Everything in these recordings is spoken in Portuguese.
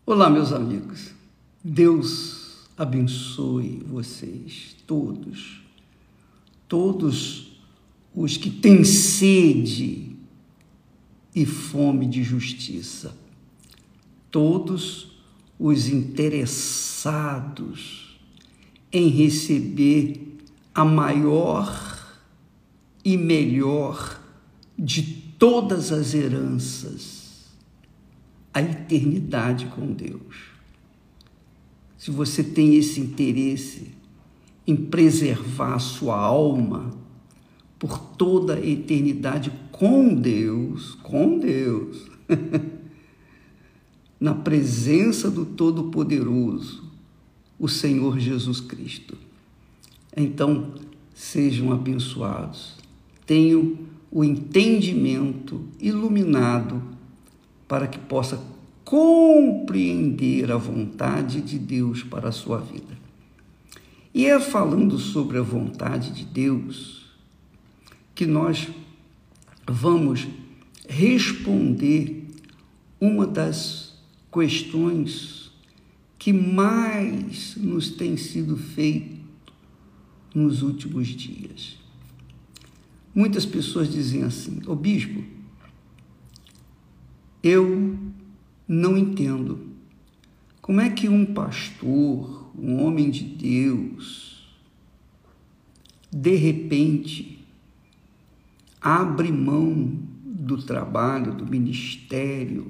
Olá, meus amigos. Deus abençoe vocês, todos os que têm sede e fome de justiça, todos os interessados em receber a maior e melhor de todas as heranças, a eternidade com Deus. Se você tem esse interesse em preservar a sua alma por toda a eternidade com Deus, na presença do Todo-Poderoso, o Senhor Jesus Cristo, então sejam abençoados, tenham o entendimento iluminado para que possa compreender a vontade de Deus para a sua vida. E é falando sobre a vontade de Deus que nós vamos responder uma das questões que mais nos tem sido feito nos últimos dias. Muitas pessoas dizem assim: ô bispo, eu não entendo como é que um pastor, um homem de Deus, de repente, abre mão do trabalho, do ministério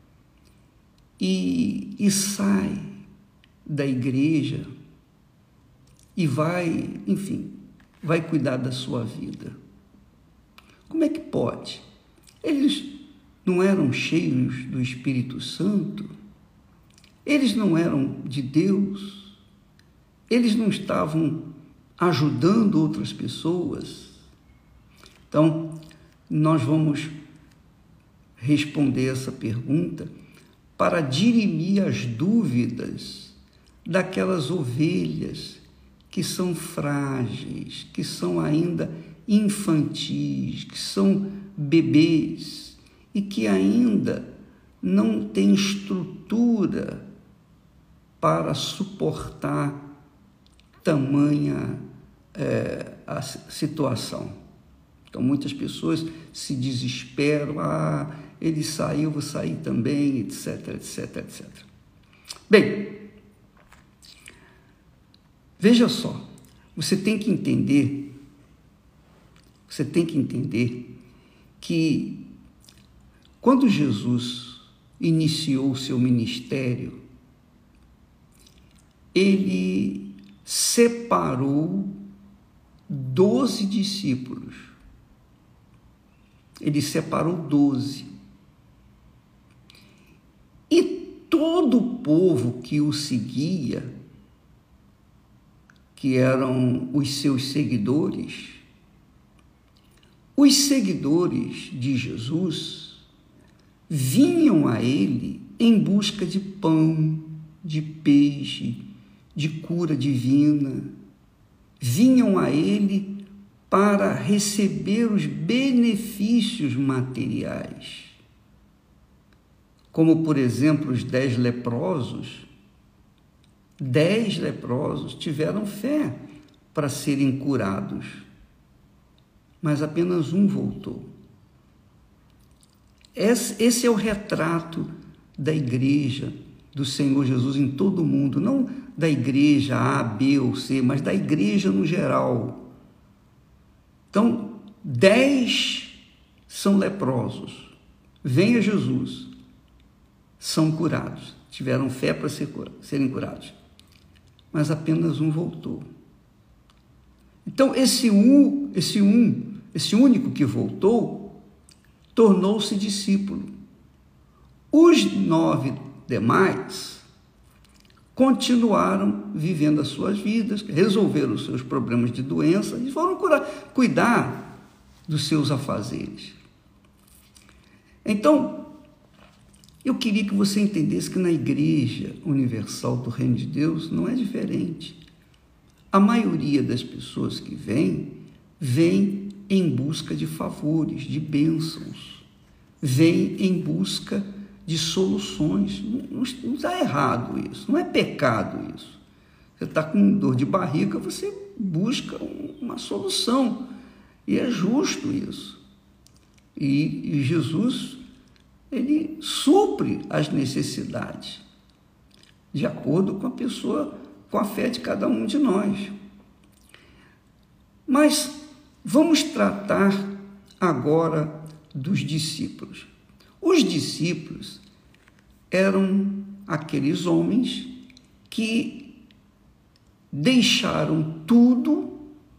e sai da igreja e vai cuidar da sua vida. Como é que pode? Eles não eram cheios do Espírito Santo? Eles não eram de Deus? Eles não estavam ajudando outras pessoas? Então, nós vamos responder essa pergunta para dirimir as dúvidas daquelas ovelhas que são frágeis, que são ainda infantis, que são bebês, e que ainda não tem estrutura para suportar tamanha a situação. Então, muitas pessoas se desesperam, ele saiu, eu vou sair também, etc, etc, etc. Bem, veja só, você tem que entender que quando Jesus iniciou o seu ministério, ele separou 12 discípulos. Ele separou 12. E todo o povo que o seguia, que eram os seus seguidores, os seguidores de Jesus vinham a ele em busca de pão, de peixe, de cura divina. Vinham a ele para receber os benefícios materiais. Como, por exemplo, os 10 leprosos. 10 leprosos tiveram fé para serem curados, mas apenas um voltou. Esse é o retrato da igreja do Senhor Jesus em todo o mundo, não da igreja A, B ou C, mas da igreja no geral. Então, 10 são leprosos, vem a Jesus, são curados, tiveram fé para serem curados, mas apenas um voltou. Então, esse único que voltou, tornou-se discípulo. Os 9 demais continuaram vivendo as suas vidas, resolveram os seus problemas de doença e foram cuidar dos seus afazeres. Então, eu queria que você entendesse que na Igreja Universal do Reino de Deus não é diferente. A maioria das pessoas que vem em busca de favores, de bênçãos, vem em busca de soluções. Não está errado isso, não é pecado isso. Você está com dor de barriga, você busca uma solução. E é justo isso. E Jesus, ele supre as necessidades, de acordo com a pessoa, com a fé de cada um de nós. Mas vamos tratar agora dos discípulos. Os discípulos eram aqueles homens que deixaram tudo,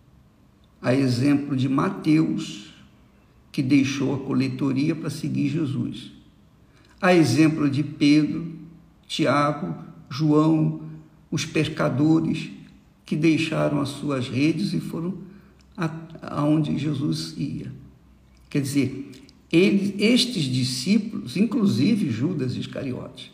a exemplo de Mateus, que deixou a coletoria para seguir Jesus, a exemplo de Pedro, Tiago, João, os pescadores que deixaram as suas redes e foram aonde Jesus ia. Quer dizer, estes discípulos, inclusive Judas Iscariotes,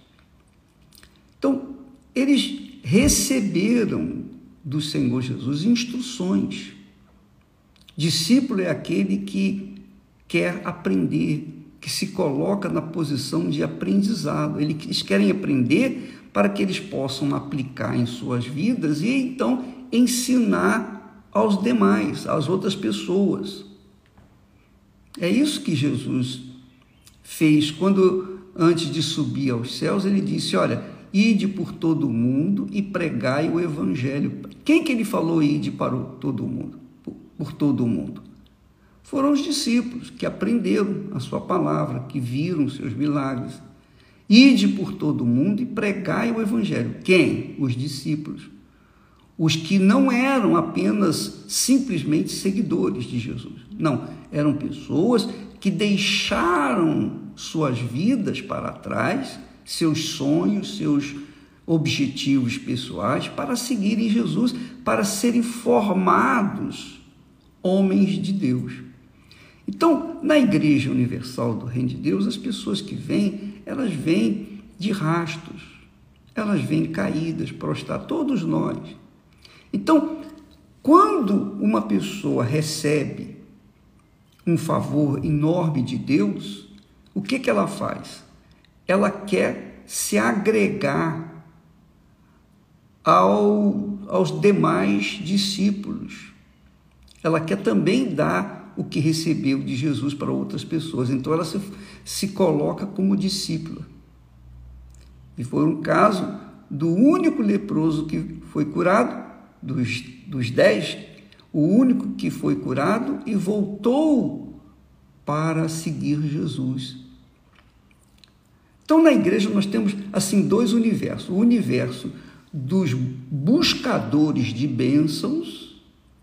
então, eles receberam do Senhor Jesus instruções. Discípulo é aquele que quer aprender, que se coloca na posição de aprendizado. Eles querem aprender para que eles possam aplicar em suas vidas e então ensinar aos demais, às outras pessoas. É isso que Jesus fez quando, antes de subir aos céus, ele disse: olha, ide por todo o mundo e pregai o evangelho. Quem que ele falou ide para todo o mundo? Por todo o mundo. Foram os discípulos que aprenderam a sua palavra, que viram os seus milagres. Ide por todo o mundo e pregai o evangelho. Quem? Os discípulos. Os que não eram apenas simplesmente seguidores de Jesus. Não, eram pessoas que deixaram suas vidas para trás, seus sonhos, seus objetivos pessoais, para seguirem Jesus, para serem formados homens de Deus. Então, na Igreja Universal do Reino de Deus, as pessoas que vêm, elas vêm de rastos, elas vêm caídas, prostradas, todos nós. Então, quando uma pessoa recebe um favor enorme de Deus, o que ela faz? Ela quer se agregar aos demais discípulos. Ela quer também dar o que recebeu de Jesus para outras pessoas. Então, ela se coloca como discípula. E foi um caso do único leproso que foi curado, dos 10, o único que foi curado e voltou para seguir Jesus. Então, na igreja, nós temos, assim, dois universos. O universo dos buscadores de bênçãos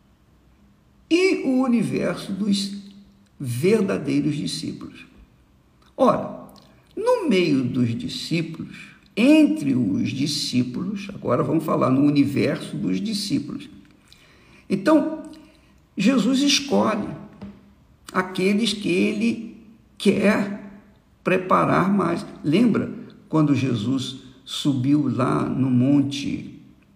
e o universo dos verdadeiros discípulos. Ora, no meio dos discípulos, entre os discípulos, agora vamos falar no universo dos discípulos. Então, Jesus escolhe aqueles que ele quer preparar mais. Lembra quando Jesus subiu lá no monte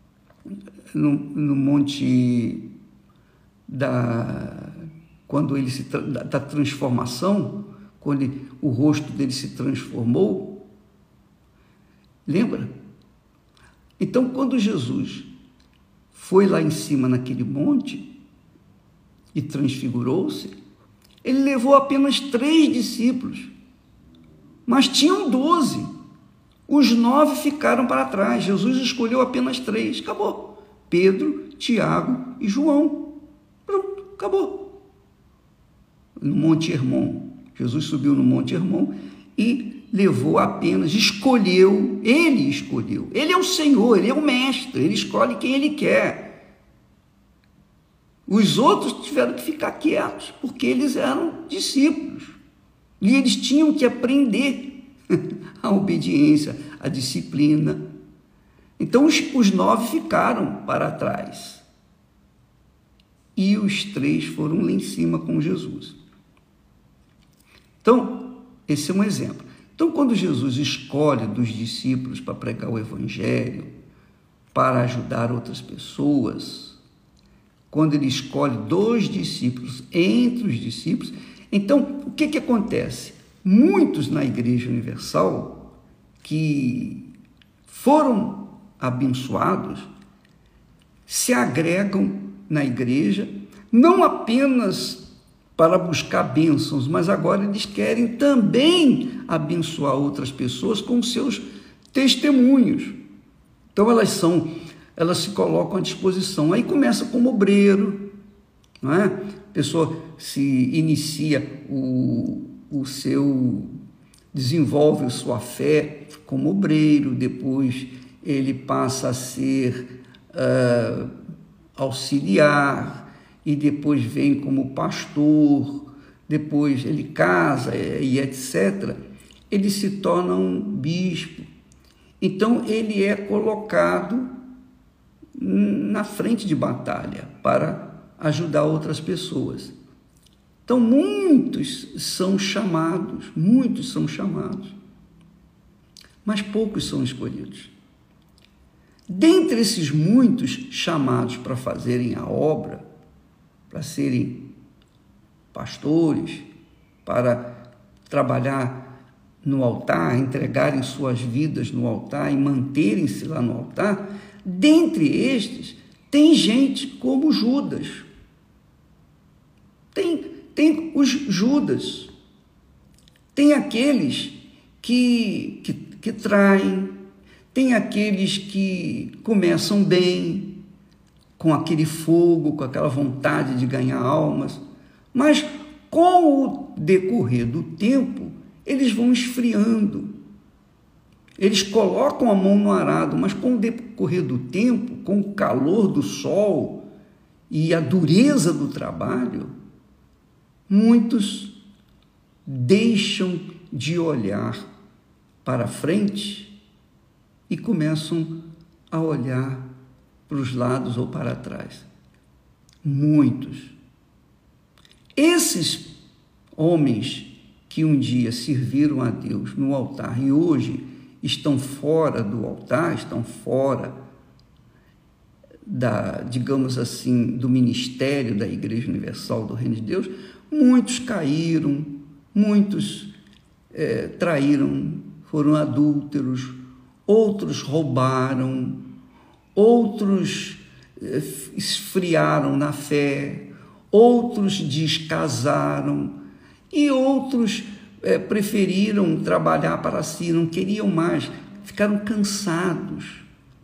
quando ele da transformação, quando o rosto dele se transformou? Lembra? Então, quando Jesus foi lá em cima naquele monte e transfigurou-se, ele levou apenas 3 discípulos, mas tinham 12. Os 9 ficaram para trás. Jesus escolheu apenas 3. Acabou. Pedro, Tiago e João. Pronto, acabou. No Monte Hermon. Jesus subiu no Monte Hermon e levou apenas, escolheu. Ele é o Senhor, ele é o mestre, ele escolhe quem ele quer. Os outros tiveram que ficar quietos, porque eles eram discípulos. E eles tinham que aprender a obediência, a disciplina. Então, os 9 ficaram para trás. E os 3 foram lá em cima com Jesus. Então, esse é um exemplo. Então, quando Jesus escolhe dos discípulos para pregar o evangelho, para ajudar outras pessoas, quando ele escolhe 2 discípulos entre os discípulos, então, o que acontece? Muitos na Igreja Universal que foram abençoados se agregam na igreja, não apenas para buscar bênçãos, mas agora eles querem também abençoar outras pessoas com seus testemunhos. Então elas se colocam à disposição. Aí começa como obreiro, não é? A pessoa se inicia desenvolve sua fé como obreiro, depois ele passa a ser auxiliar, e depois vem como pastor, depois ele casa e etc. Ele se torna um bispo. Então ele é colocado na frente de batalha para ajudar outras pessoas. Então muitos são chamados, mas poucos são escolhidos. Dentre esses muitos chamados para fazerem a obra, para serem pastores, para trabalhar no altar, entregarem suas vidas no altar e manterem-se lá no altar, dentre estes tem gente como Judas. Tem os Judas, tem aqueles que traem, tem aqueles que começam bem, com aquele fogo, com aquela vontade de ganhar almas, mas com o decorrer do tempo, eles vão esfriando. Eles colocam a mão no arado, mas com o decorrer do tempo, com o calor do sol e a dureza do trabalho, muitos deixam de olhar para frente e começam a olhar para os lados ou para trás. Muitos. Esses homens que um dia serviram a Deus no altar e hoje estão fora do altar, estão fora digamos assim, do ministério da Igreja Universal do Reino de Deus, muitos caíram, muitos traíram, foram adúlteros, outros roubaram, outros esfriaram na fé, outros descasaram e outros preferiram trabalhar para si, não queriam mais, ficaram cansados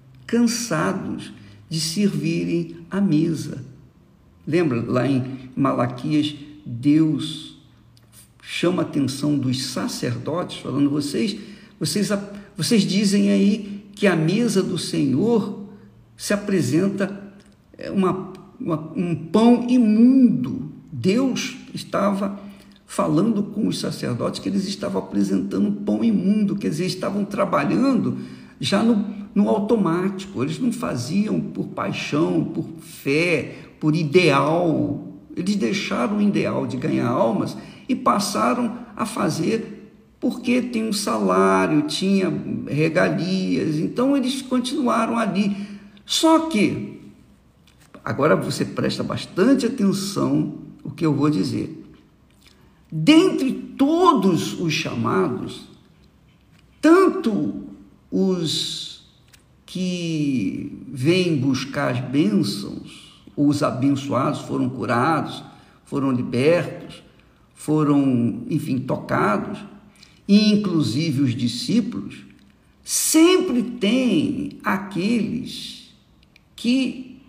de servirem à mesa. Lembra lá em Malaquias, Deus chama a atenção dos sacerdotes, falando, vocês dizem aí que a mesa do Senhor se apresenta um pão imundo. Deus estava falando com os sacerdotes que eles estavam apresentando um pão imundo, quer dizer, estavam trabalhando já no automático, eles não faziam por paixão, por fé, por ideal. Eles deixaram o ideal de ganhar almas e passaram a fazer porque tem um salário, tinha regalias, então eles continuaram ali. Só que, agora você presta bastante atenção o que eu vou dizer. Dentre todos os chamados, tanto os que vêm buscar as bênçãos, os abençoados foram curados, foram libertos, foram, enfim, tocados, e inclusive os discípulos, sempre tem aqueles que,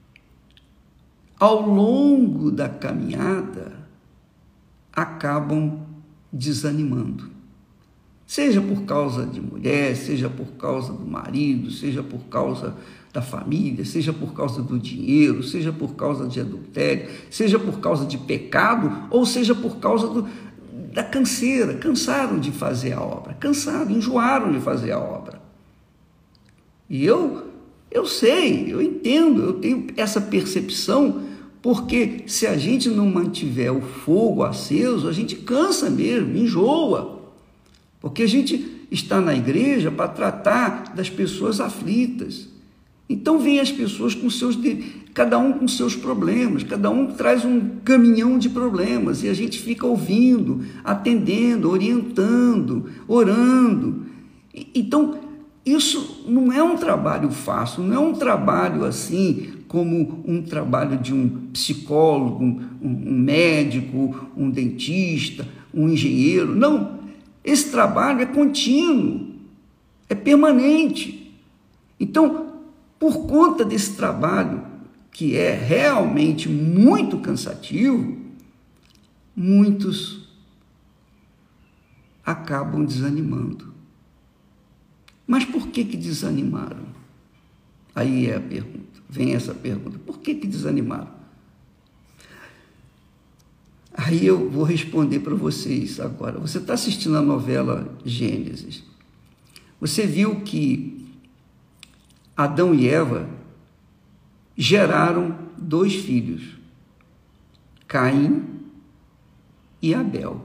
ao longo da caminhada, acabam desanimando. Seja por causa de mulher, seja por causa do marido, seja por causa da família, seja por causa do dinheiro, seja por causa de adultério, seja por causa de pecado, ou seja por causa da canseira. Cansaram de fazer a obra, enjoaram de fazer a obra. E eu sei, eu entendo, eu tenho essa percepção, porque se a gente não mantiver o fogo aceso, a gente cansa mesmo, enjoa. Porque a gente está na igreja para tratar das pessoas aflitas. Então vem as pessoas cada um com seus problemas, cada um traz um caminhão de problemas, e a gente fica ouvindo, atendendo, orientando, orando. Então, isso não é um trabalho fácil, não é um trabalho assim como um trabalho de um psicólogo, um médico, um dentista, um engenheiro. Não, esse trabalho é contínuo, é permanente. Então, por conta desse trabalho, que é realmente muito cansativo, muitos acabam desanimando. Mas por que desanimaram? Aí é a pergunta, vem essa pergunta, por que desanimaram? Aí eu vou responder para vocês agora. Você está assistindo a novela Gênesis. Você viu que Adão e Eva geraram 2 filhos, Caim e Abel.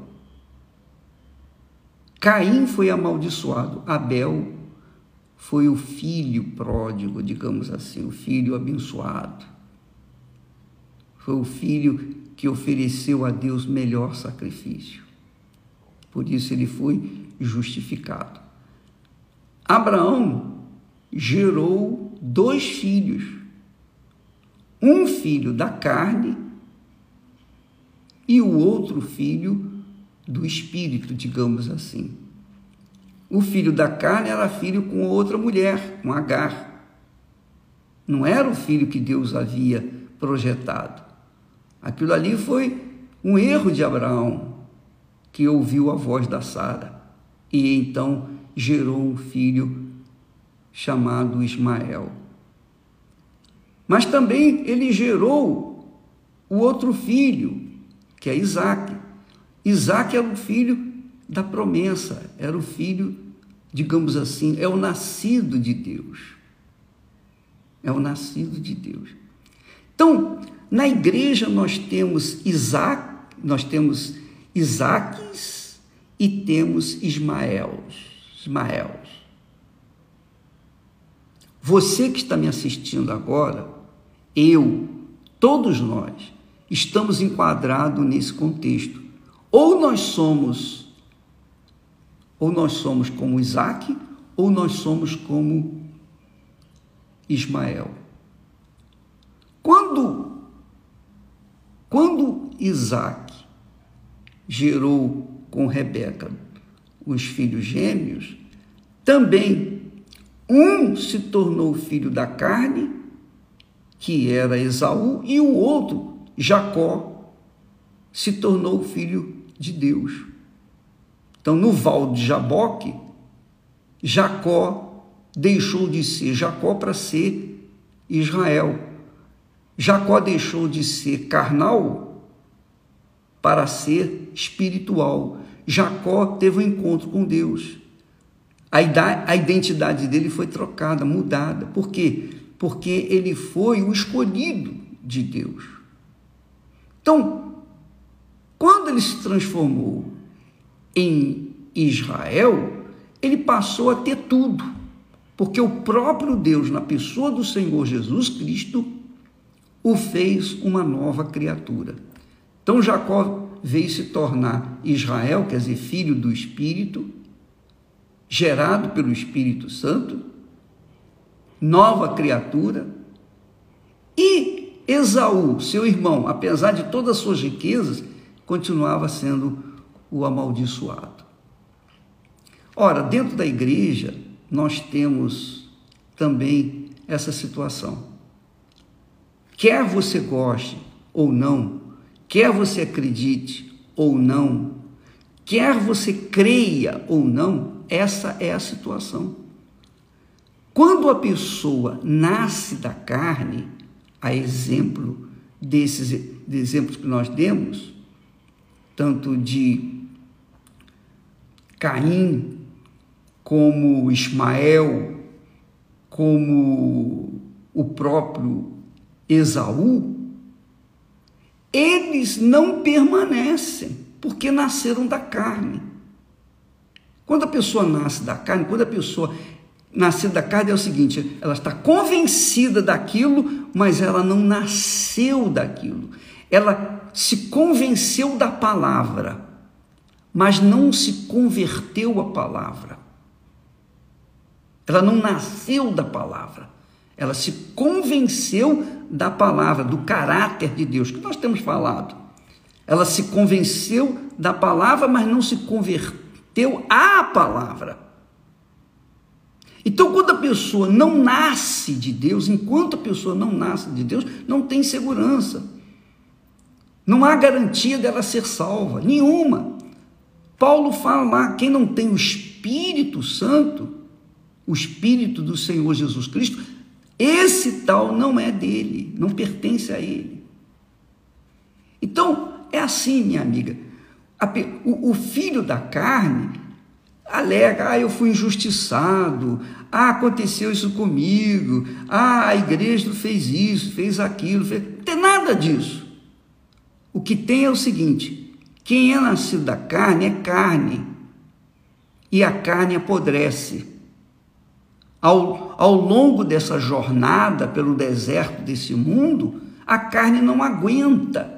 Caim foi amaldiçoado, Abel foi o filho pródigo, digamos assim, o filho abençoado. Foi o filho que ofereceu a Deus melhor sacrifício. Por isso ele foi justificado. Abraão gerou 2 filhos. Um filho da carne e o outro filho do espírito, digamos assim. O filho da carne era filho com outra mulher, com Agar. Não era o filho que Deus havia projetado. Aquilo ali foi um erro de Abraão, que ouviu a voz da Sara e então gerou um filho chamado Ismael. Mas também ele gerou o outro filho, que é Isaque. Isaque era o filho da promessa, era o filho, digamos assim, é o nascido de Deus. É o nascido de Deus. Então, na igreja nós temos Isaques e temos Ismaels. Você que está me assistindo agora, todos nós, estamos enquadrados nesse contexto. Ou nós somos como Isaque, ou nós somos como Ismael. Quando Isaque gerou com Rebeca os filhos gêmeos, também um se tornou filho da carne, que era Esaú, e o outro, Jacó, se tornou filho de Deus. Então, no val de Jaboque, Jacó deixou de ser Jacó para ser Israel. Jacó deixou de ser carnal para ser espiritual. Jacó teve um encontro com Deus. A identidade dele foi trocada, mudada. Por quê? Porque ele foi o escolhido de Deus. Então, quando ele se transformou em Israel, ele passou a ter tudo, porque o próprio Deus, na pessoa do Senhor Jesus Cristo, o fez uma nova criatura. Então Jacó veio se tornar Israel, quer dizer, filho do Espírito, gerado pelo Espírito Santo, nova criatura, e Esaú, seu irmão, apesar de todas as suas riquezas, continuava sendo o amaldiçoado. Ora, dentro da igreja, nós temos também essa situação. Quer você goste ou não, quer você acredite ou não, quer você creia ou não, essa é a situação. Quando a pessoa nasce da carne, a exemplo desses exemplos que nós demos, tanto de Caim, como Ismael, como o próprio Esaú, eles não permanecem, porque nasceram da carne. Quando a pessoa nasce da carne, quando a pessoa nascer da carne é o seguinte, ela está convencida daquilo, mas ela não nasceu daquilo. Ela se convenceu da palavra, mas não se converteu à palavra. Ela não nasceu da palavra. Ela se convenceu da palavra, do caráter de Deus, que nós temos falado. Ela se convenceu da palavra, mas não se converteu à palavra. Então, quando a pessoa não nasce de Deus, enquanto a pessoa não nasce de Deus, não tem segurança. Não há garantia dela ser salva, nenhuma. Paulo fala lá, quem não tem o Espírito Santo, o Espírito do Senhor Jesus Cristo, esse tal não é dele, não pertence a ele. Então, é assim, minha amiga, o filho da carne alega, eu fui injustiçado, aconteceu isso comigo, a igreja fez isso, fez aquilo, não tem nada disso. O que tem é o seguinte, quem é nascido da carne é carne, e a carne apodrece. Ao longo dessa jornada pelo deserto desse mundo, a carne não aguenta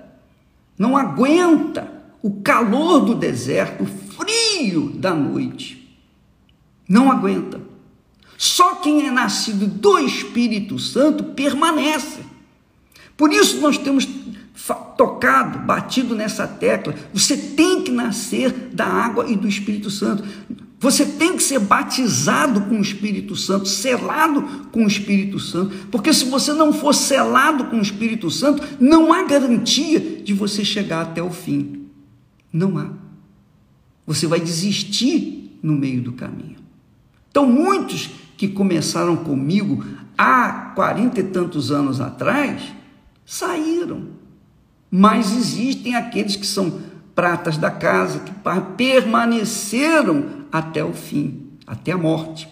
o calor do deserto, o frio da noite, não aguenta. Só quem é nascido do Espírito Santo permanece. Por isso nós temos tocado, batido nessa tecla, você tem que nascer da água e do Espírito Santo. Você tem que ser batizado com o Espírito Santo, selado com o Espírito Santo, porque se você não for selado com o Espírito Santo, não há garantia de você chegar até o fim. Não há. Você vai desistir no meio do caminho. Então, muitos que começaram comigo há 40 e tantos anos atrás, saíram. Mas existem aqueles que são pratas da casa, que permaneceram até o fim, até a morte.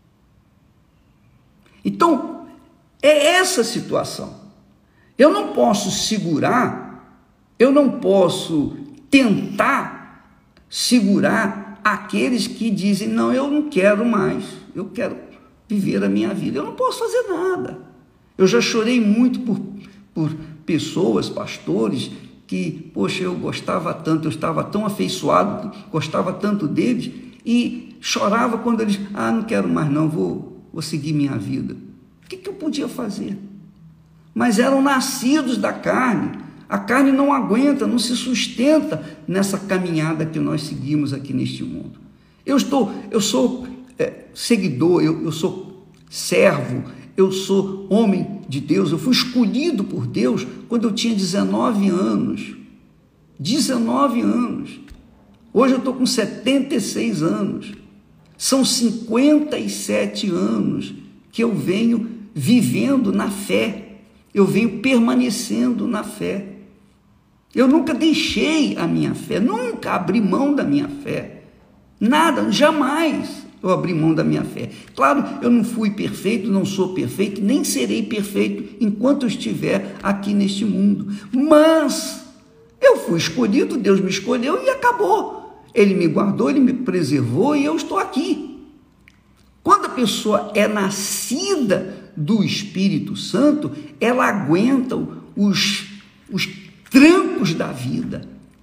Então, é essa situação. Eu não posso segurar, eu não posso tentar segurar aqueles que dizem, não, eu não quero mais, eu quero viver a minha vida. Eu não posso fazer nada. Eu já chorei muito por pessoas, pastores, que, poxa, eu gostava tanto, eu estava tão afeiçoado, gostava tanto deles, e chorava quando eles, não quero mais não, vou seguir minha vida. O que eu podia fazer? Mas eram nascidos da carne. A carne não aguenta, não se sustenta nessa caminhada que nós seguimos aqui neste mundo. Eu sou seguidor, eu sou servo, eu sou homem de Deus, eu fui escolhido por Deus quando eu tinha 19 anos. 19 anos. Hoje eu estou com 76 anos. São 57 anos que eu venho vivendo na fé. Eu venho permanecendo na fé. Eu nunca deixei a minha fé, nunca abri mão da minha fé. Nada, jamais eu abri mão da minha fé. Claro, eu não fui perfeito, não sou perfeito, nem serei perfeito enquanto eu estiver aqui neste mundo. Mas eu fui escolhido, Deus me escolheu e acabou. Ele me guardou, Ele me preservou e eu estou aqui. Quando a pessoa é nascida do Espírito Santo, ela aguenta os trancos da vida.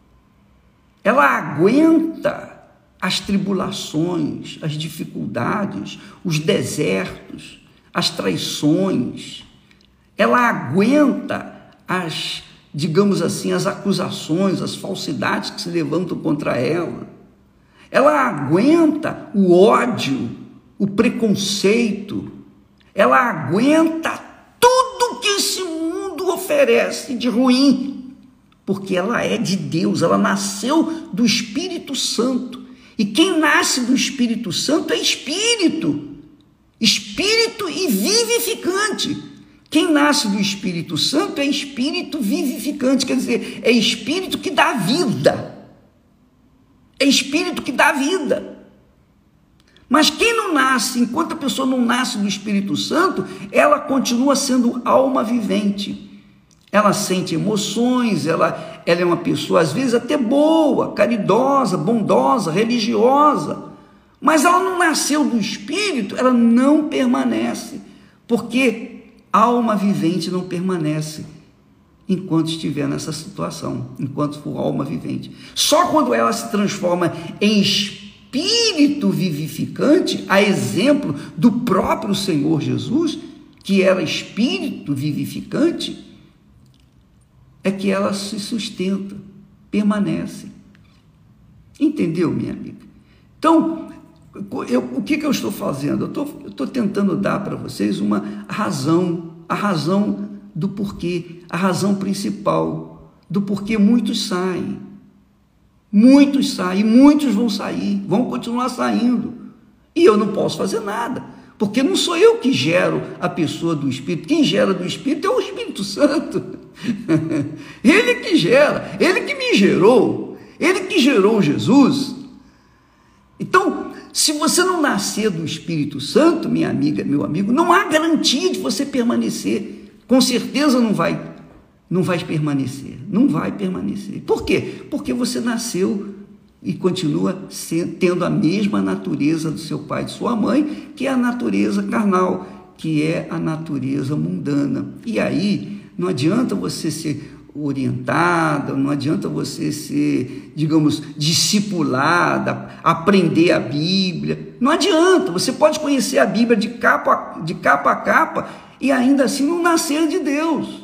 Ela aguenta as tribulações, as dificuldades, os desertos, as traições. Ela aguenta digamos assim, as acusações, as falsidades que se levantam contra ela. Ela aguenta o ódio, o preconceito. Ela aguenta tudo que esse mundo oferece de ruim, porque ela é de Deus, ela nasceu do Espírito Santo. E quem nasce do Espírito Santo é espírito e vivificante. Quem nasce do Espírito Santo é espírito vivificante, quer dizer, é espírito que dá vida. É espírito que dá vida. Mas quem não nasce, enquanto a pessoa não nasce do Espírito Santo, ela continua sendo alma vivente. Ela sente emoções, ela é uma pessoa às vezes até boa, caridosa, bondosa, religiosa, mas ela não nasceu do Espírito, ela não permanece, porque a alma vivente não permanece enquanto estiver nessa situação, enquanto for alma vivente. Só quando ela se transforma em espírito espírito vivificante, a exemplo do próprio Senhor Jesus, que era espírito vivificante, é que ela se sustenta, permanece. Entendeu, minha amiga? Então, o que eu estou fazendo? Eu estou tentando dar para vocês uma razão, a razão do porquê, a razão principal do porquê muitos saem, muitos vão sair, vão continuar saindo, e eu não posso fazer nada, porque não sou eu que gero a pessoa do Espírito, quem gera do Espírito é o Espírito Santo, ele que gera, ele que me gerou, ele que gerou Jesus. Então, se você não nascer do Espírito Santo, minha amiga, meu amigo, não há garantia de você permanecer, com certeza não vai permanecer, não vai permanecer. Por quê? Porque você nasceu e continua tendo a mesma natureza do seu pai e de sua mãe, que é a natureza carnal, que é a natureza mundana. E aí, não adianta você ser orientada, não adianta você ser, digamos, discipulada, aprender a Bíblia, não adianta, você pode conhecer a Bíblia de capa a capa e ainda assim não nascer de Deus.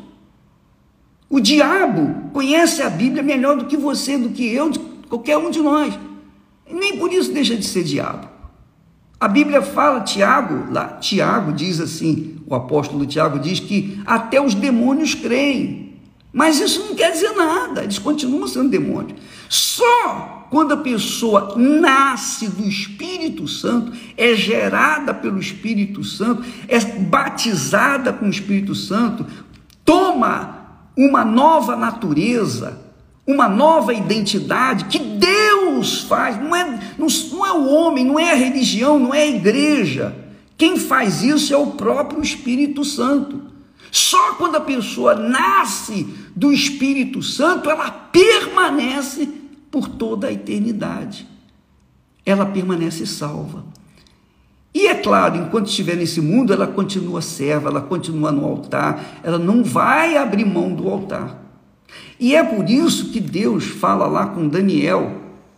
O diabo conhece a Bíblia melhor do que você, do que eu, de qualquer um de nós, e nem por isso deixa de ser diabo. A Bíblia fala, Tiago diz assim, o apóstolo Tiago diz que até os demônios creem. Mas isso não quer dizer nada, eles continuam sendo demônios. Só quando a pessoa nasce do Espírito Santo, é gerada pelo Espírito Santo, é batizada com o Espírito Santo, toma uma nova natureza, uma nova identidade que Deus faz, não é o homem, não é a religião, não é a igreja. Quem faz isso é o próprio Espírito Santo. Só quando a pessoa nasce do Espírito Santo, ela permanece por toda a eternidade. Ela permanece salva. E é claro, enquanto estiver nesse mundo, ela continua serva, ela continua no altar, ela não vai abrir mão do altar. E é por isso que Deus fala lá com Daniel.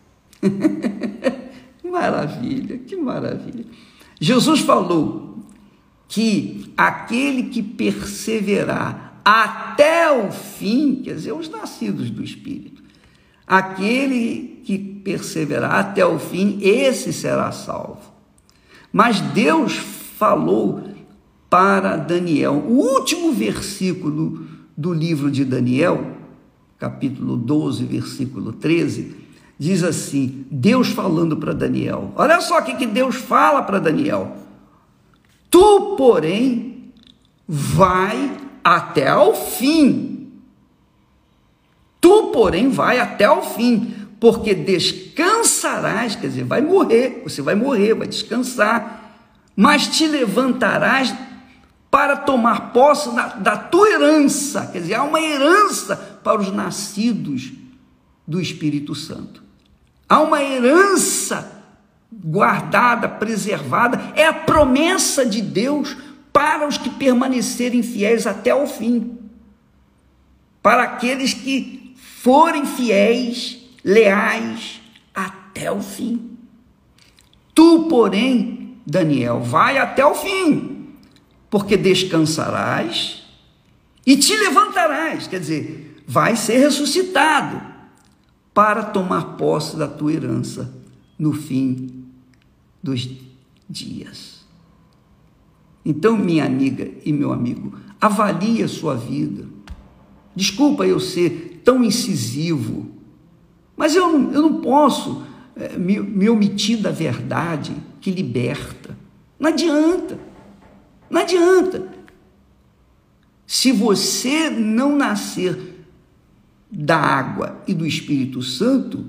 Maravilha, que maravilha. Jesus falou que aquele que perseverar até o fim, quer dizer, os nascidos do Espírito, aquele que perseverar até o fim, esse será salvo. Mas Deus falou para Daniel, o último versículo do livro de Daniel, capítulo 12, versículo 13, diz assim, Deus falando para Daniel, olha só o que Deus fala para Daniel: tu, porém, vai até ao fim. Tu, porém, vai até ao fim, porque descansarás, quer dizer, vai morrer, você vai morrer, vai descansar, mas te levantarás para tomar posse da tua herança, quer dizer, há uma herança para os nascidos do Espírito Santo. Há uma herança guardada, preservada, é a promessa de Deus para os que permanecerem fiéis até o fim, para aqueles que forem fiéis, leais até o fim. Tu, porém, Daniel, vai até o fim, porque descansarás e te levantarás, quer dizer, vai ser ressuscitado para tomar posse da tua herança no fim dos dias. Então, minha amiga e meu amigo, avalie a sua vida. Desculpa eu ser tão incisivo, mas eu não posso me omitir da verdade que liberta. Não adianta, não adianta. Se você não nascer da água e do Espírito Santo,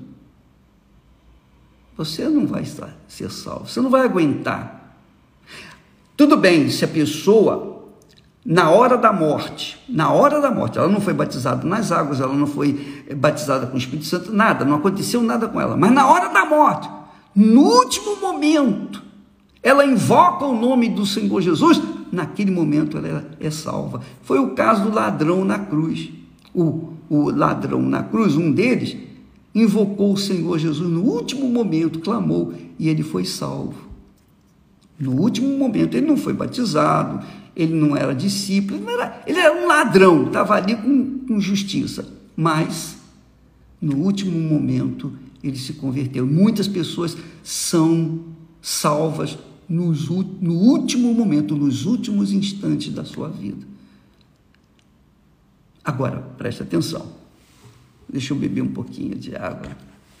você não vai ser salvo, você não vai aguentar. Tudo bem, se a pessoa, na hora da morte, ela não foi batizada nas águas, ela não foi batizada com o Espírito Santo, nada, não aconteceu nada com ela, mas na hora da morte, no último momento, ela invoca o nome do Senhor Jesus, naquele momento ela é salva. Foi o caso do ladrão na cruz. O ladrão na cruz, um deles, invocou o Senhor Jesus no último momento, clamou e ele foi salvo. No último momento, ele não foi batizado, ele não era discípulo, ele era um ladrão, estava ali com justiça, mas no último momento ele se converteu. Muitas pessoas são salvas no último momento, nos últimos instantes da sua vida. Agora, preste atenção, deixa eu beber um pouquinho de água.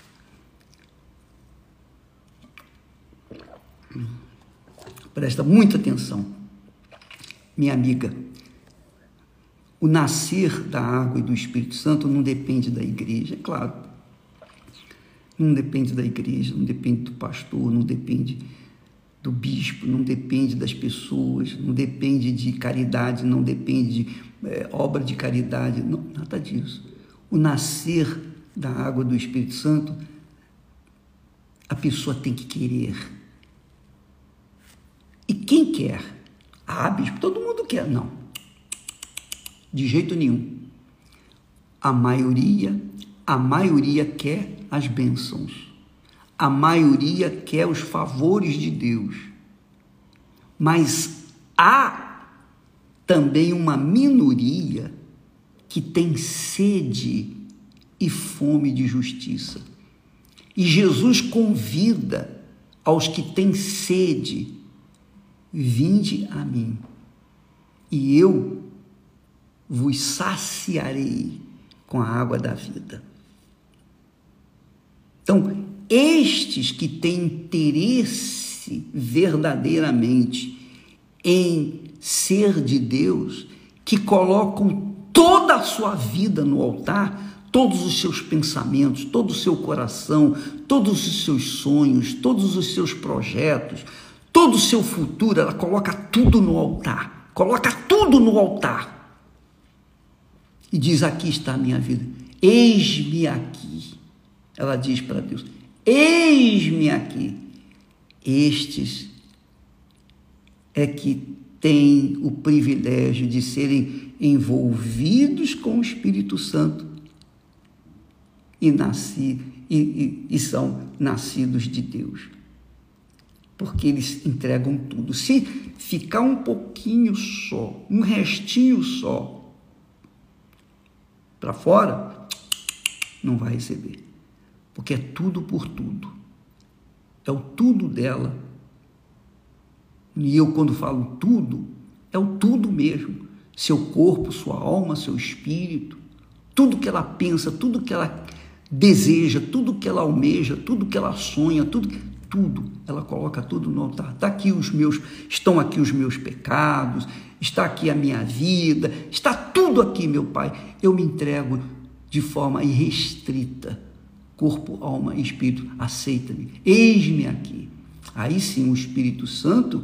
Presta muita atenção, minha amiga. O nascer da água e do Espírito Santo não depende da igreja, é claro. Não depende da igreja, não depende do pastor, não depende do bispo, não depende das pessoas, não depende de caridade, não depende de obra de caridade, não, nada disso. O nascer da água do Espírito Santo, a pessoa tem que querer. E quem quer? Ah, bispo, todo mundo quer. Não, de jeito nenhum. A maioria quer as bênçãos. A maioria quer os favores de Deus. Mas há também uma minoria que tem sede e fome de justiça. E Jesus convida aos que têm sede: vinde a mim, e eu vos saciarei com a água da vida. Então, estes que têm interesse verdadeiramente em ser de Deus, que colocam toda a sua vida no altar, todos os seus pensamentos, todo o seu coração, todos os seus sonhos, todos os seus projetos, todo o seu futuro, ela coloca tudo no altar. Coloca tudo no altar. E diz: aqui está a minha vida. Eis-me aqui. Ela diz para Deus: eis-me aqui. Estes é que têm o privilégio de serem envolvidos com o Espírito Santo e são nascidos de Deus. Porque eles entregam tudo. Se ficar um pouquinho só, um restinho só para fora, não vai receber. Porque é tudo por tudo. É o tudo dela. E eu, quando falo tudo, é o tudo mesmo. Seu corpo, sua alma, seu espírito, tudo que ela pensa, tudo que ela deseja, tudo que ela almeja, tudo que ela sonha, tudo, ela coloca tudo no altar. Estão aqui os meus pecados, está aqui a minha vida, está tudo aqui, meu Pai. Eu me entrego de forma irrestrita, corpo, alma e espírito. Aceita-me, eis-me aqui. Aí sim, o Espírito Santo,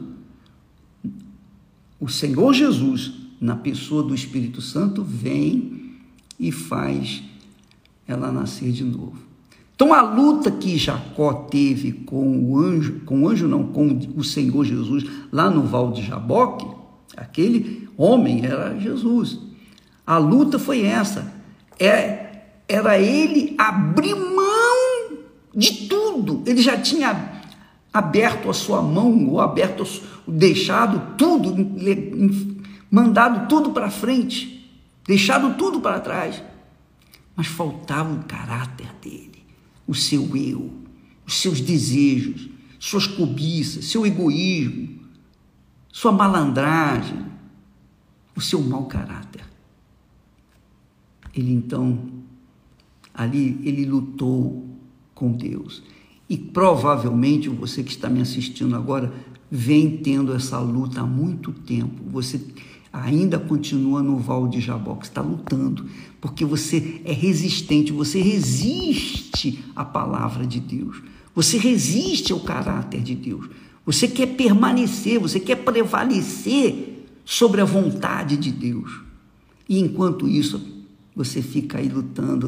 o Senhor Jesus, na pessoa do Espírito Santo, vem e faz ela nascer de novo. Então, a luta que Jacó teve com o Senhor Jesus, lá no Val de Jaboque, aquele homem era Jesus. A luta foi essa. Era ele abrir mão de tudo. Ele já tinha aberto a sua mão, ou deixado tudo, mandado tudo para frente, deixado tudo para trás. Mas faltava o caráter dele. O seu eu, os seus desejos, suas cobiças, seu egoísmo, sua malandragem, o seu mau caráter. Ele então, ali, ele lutou com Deus. E provavelmente você que está me assistindo agora vem tendo essa luta há muito tempo. Você ainda continua no Val de Jaboque, está lutando, porque você é resistente, você resiste à palavra de Deus, você resiste ao caráter de Deus, você quer permanecer, você quer prevalecer sobre a vontade de Deus, e enquanto isso, você fica aí lutando,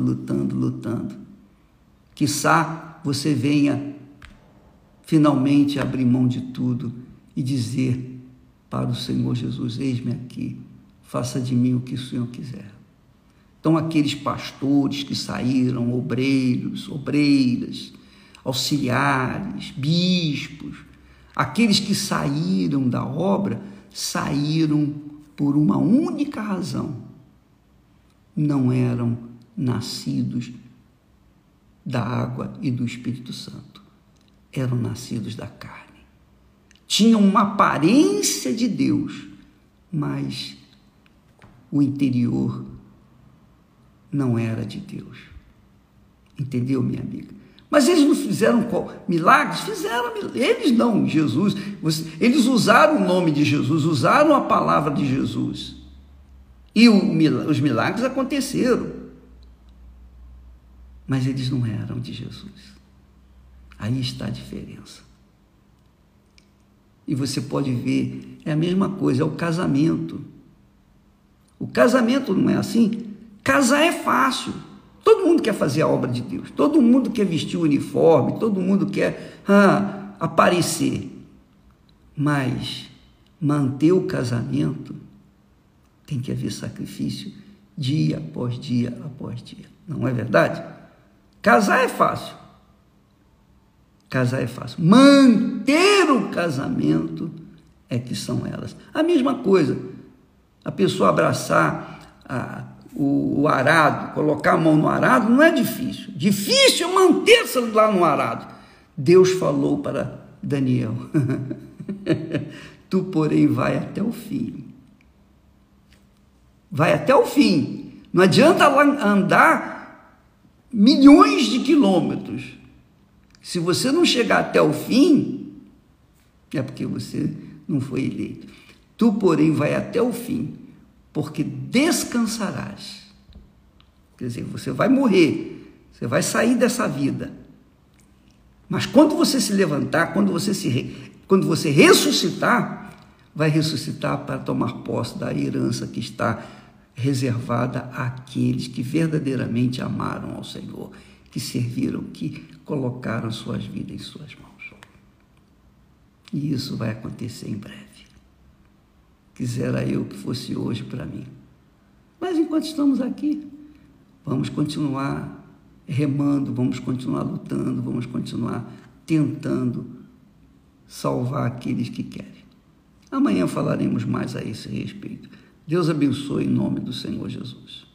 quiçá você venha finalmente abrir mão de tudo e dizer para o Senhor Jesus: eis-me aqui, faça de mim o que o Senhor quiser. Então, aqueles pastores que saíram, obreiros, obreiras, auxiliares, bispos, aqueles que saíram da obra, saíram por uma única razão: não eram nascidos da água e do Espírito Santo, eram nascidos da carne. Tinham uma aparência de Deus, mas o interior não era de Deus. Entendeu, minha amiga? Mas eles não fizeram milagres? Fizeram, eles não, Jesus. Eles usaram o nome de Jesus, usaram a palavra de Jesus. E os milagres aconteceram. Mas eles não eram de Jesus. Aí está a diferença. E você pode ver, é a mesma coisa, é o casamento. O casamento não é assim? Casar é fácil. Todo mundo quer fazer a obra de Deus. Todo mundo quer vestir o uniforme. Todo mundo quer aparecer. Mas manter o casamento tem que haver sacrifício dia após dia após dia. Não é verdade? Casar é fácil. Casar é fácil. Manter o casamento é que são elas. A mesma coisa, a pessoa abraçar o arado, colocar a mão no arado, não é difícil. Difícil é manter-se lá no arado. Deus falou para Daniel: tu, porém, vai até o fim. Vai até o fim. Não adianta lá andar milhões de quilômetros. Se você não chegar até o fim, é porque você não foi eleito. Tu, porém, vai até o fim, porque descansarás. Quer dizer, você vai morrer, você vai sair dessa vida. Mas quando você se levantar, quando você ressuscitar, vai ressuscitar para tomar posse da herança que está reservada àqueles que verdadeiramente amaram ao Senhor, que serviram, que colocaram suas vidas em suas mãos. E isso vai acontecer em breve. Quisera eu que fosse hoje para mim. Mas enquanto estamos aqui, vamos continuar remando, vamos continuar lutando, vamos continuar tentando salvar aqueles que querem. Amanhã falaremos mais a esse respeito. Deus abençoe em nome do Senhor Jesus.